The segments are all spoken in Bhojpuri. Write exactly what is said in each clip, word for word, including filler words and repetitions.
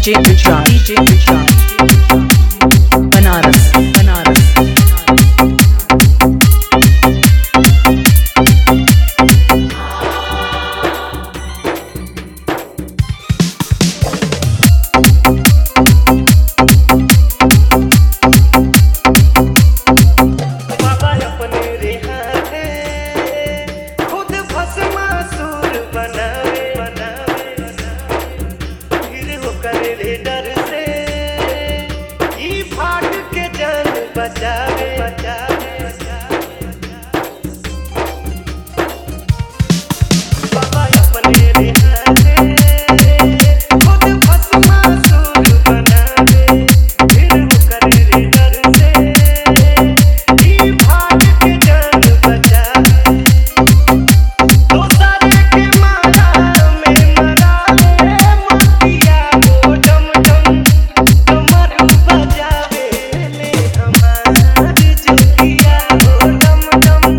डीजे गुजरात डीजे गुजरात बनारस बनारस डर से ई फाट के जान बचावे बचावे बाबा अपने रिहाते खुद भस्मासुर बनावे फिर वो करे रे डर से ई फाट के जान बचावे दो सारे के मारा में मरा ले मोतिया वो डम डम डमरू बजावे ले हमार जोगिया वो डम डम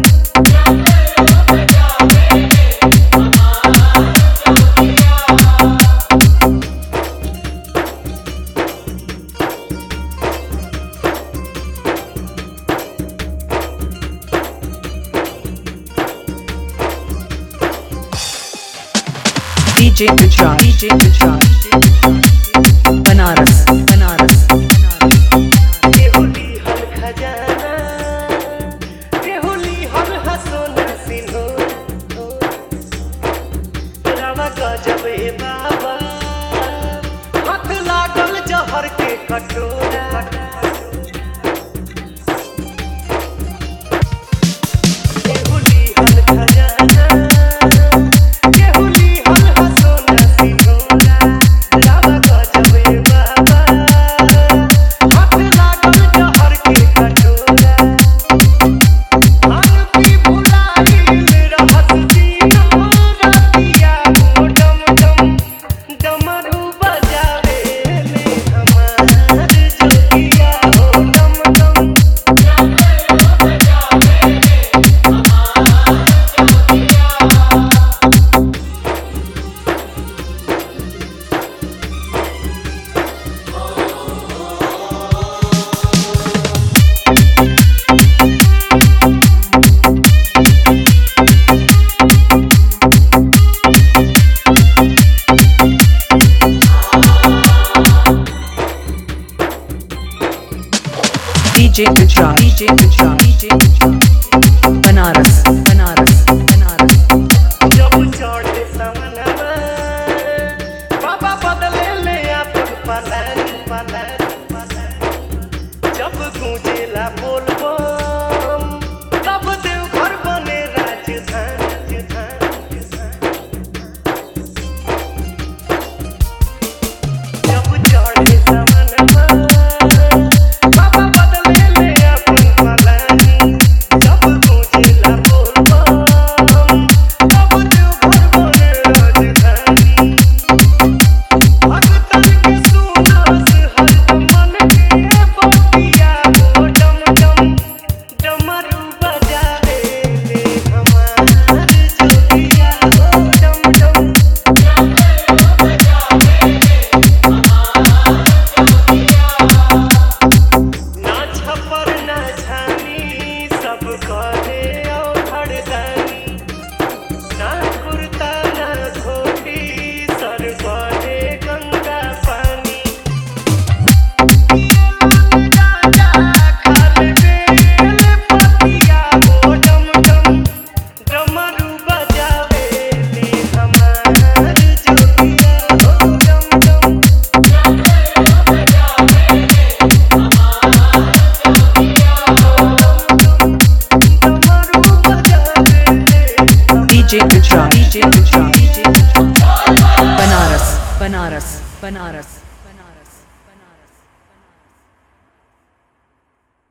डीजे गुजरात डीजे गुजरात बनारस बनारस केहुली हल खजाना केहुली हल हसोना सिन्हो रावा गजब ए बाबा हाथ लागल जहर के कटोरा केहुली हल खजाना केहुली हल हसोना सिन्हो रावा गजब ए बाबा हाथ लागल जहर के कटोरा मन पी भुलाइल रहत दिनो रातिया वो डम डम डमरू बजावे ले हमार जोगिया वो डम डम DJ Gujarat DJ Gujarat DJ Gujarat Banaras Banaras Banaras जब चढ़े समनवा बाबा बदले ले अपन पलान पलान पलान जब गूंजेला बोलबम तब देवघर बने राजधानी राजधानी जब चढ़े समनवा बाबा बदले ले अपन पलान जब गूंजेला बोलबम तब देवघर बने राजधानी भगतन के सुनास हरदम मन के बतिया वो डम डम डमरू बजावे ले हमार जोगिया वो डम डम ना छपर ना छानी सब करे और खड़दानी ना कुर्ता ना धोती सर बने गंगा पानी राजा खाल बेल पतिया वो डम डम डमरू बजावे ले हमार जोगिया वो डम डम डमरू बजावे ले DJ Gujarat DJ Gujarat DJ Gujarat Banaras Banaras Banaras